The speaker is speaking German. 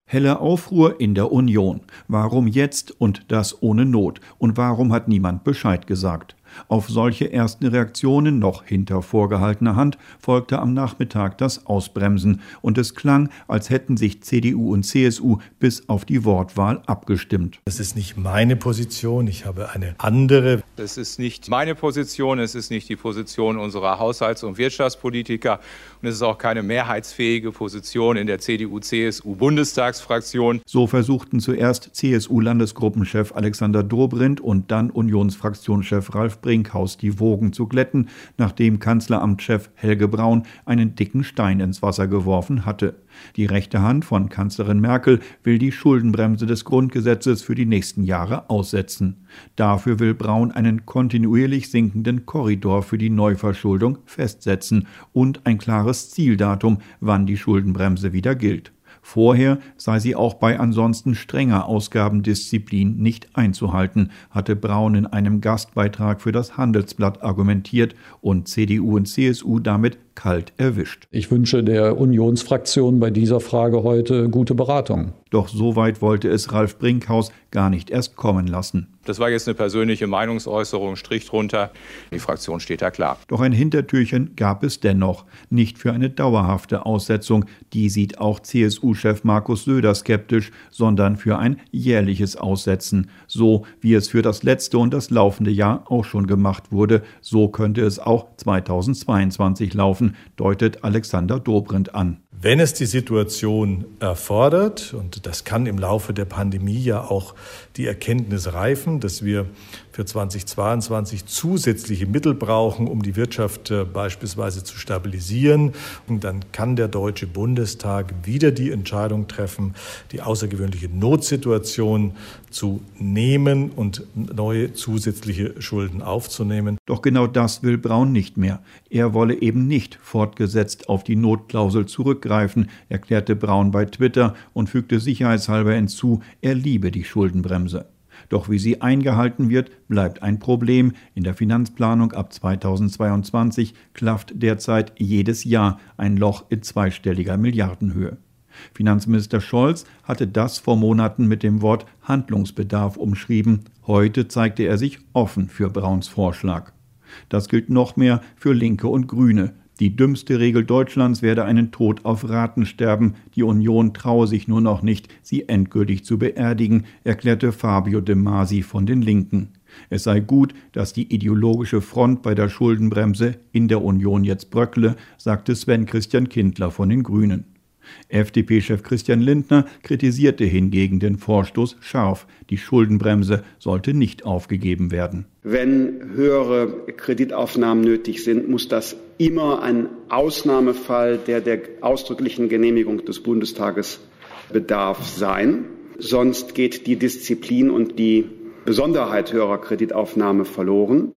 Helle Aufruhr in der Union. Warum jetzt und das ohne Not? Und warum hat niemand Bescheid gesagt? Auf solche ersten Reaktionen noch hinter vorgehaltener Hand folgte am Nachmittag das Ausbremsen und es klang, als hätten sich CDU und CSU bis auf die Wortwahl abgestimmt. Das ist nicht meine Position, ich habe eine andere. Das ist nicht meine Position, es ist nicht die Position unserer Haushalts- und Wirtschaftspolitiker und es ist auch keine mehrheitsfähige Position in der CDU-CSU-Bundestagsfraktion. So versuchten zuerst CSU-Landesgruppenchef Alexander Dobrindt und dann Unionsfraktionschef Ralf Brinkhaus die Wogen zu glätten, nachdem Kanzleramtschef Helge Braun einen dicken Stein ins Wasser geworfen hatte. Die rechte Hand von Kanzlerin Merkel will die Schuldenbremse des Grundgesetzes für die nächsten Jahre aussetzen. Dafür will Braun einen kontinuierlich sinkenden Korridor für die Neuverschuldung festsetzen und ein klares Zieldatum, wann die Schuldenbremse wieder gilt. Vorher sei sie auch bei ansonsten strenger Ausgabendisziplin nicht einzuhalten, hatte Braun in einem Gastbeitrag für das Handelsblatt argumentiert und CDU und CSU damit kalt erwischt. Ich wünsche der Unionsfraktion bei dieser Frage heute gute Beratung. Doch so weit wollte es Ralf Brinkhaus gar nicht erst kommen lassen. Das war jetzt eine persönliche Meinungsäußerung, Strich drunter. Die Fraktion steht da klar. Doch ein Hintertürchen gab es dennoch. Nicht für eine dauerhafte Aussetzung, die sieht auch CSU-Chef Markus Söder skeptisch, sondern für ein jährliches Aussetzen. So wie es für das letzte und das laufende Jahr auch schon gemacht wurde, so könnte es auch 2022 laufen, deutet Alexander Dobrindt an. Wenn es die Situation erfordert, und das kann im Laufe der Pandemie ja auch die Erkenntnis reifen, dass wir für 2022 zusätzliche Mittel brauchen, um die Wirtschaft beispielsweise zu stabilisieren. Und dann kann der Deutsche Bundestag wieder die Entscheidung treffen, die außergewöhnliche Notsituation zu nehmen und neue zusätzliche Schulden aufzunehmen. Doch genau das will Braun nicht mehr. Er wolle eben nicht fortgesetzt auf die Notklausel zurückgreifen, erklärte Braun bei Twitter und fügte sicherheitshalber hinzu, er liebe die Schuldenbremse. Doch wie sie eingehalten wird, bleibt ein Problem. In der Finanzplanung ab 2022 klafft derzeit jedes Jahr ein Loch in zweistelliger Milliardenhöhe. Finanzminister Scholz hatte das vor Monaten mit dem Wort Handlungsbedarf umschrieben. Heute zeigte er sich offen für Brauns Vorschlag. Das gilt noch mehr für Linke und Grüne. Die dümmste Regel Deutschlands werde einen Tod auf Raten sterben. Die Union traue sich nur noch nicht, sie endgültig zu beerdigen, erklärte Fabio De Masi von den Linken. Es sei gut, dass die ideologische Front bei der Schuldenbremse in der Union jetzt bröckle, sagte Sven Christian Kindler von den Grünen. FDP-Chef Christian Lindner kritisierte hingegen den Vorstoß scharf. Die Schuldenbremse sollte nicht aufgegeben werden. Wenn höhere Kreditaufnahmen nötig sind, muss das immer ein Ausnahmefall, der ausdrücklichen Genehmigung des Bundestages bedarf, sein. Sonst geht die Disziplin und die Besonderheit höherer Kreditaufnahme verloren.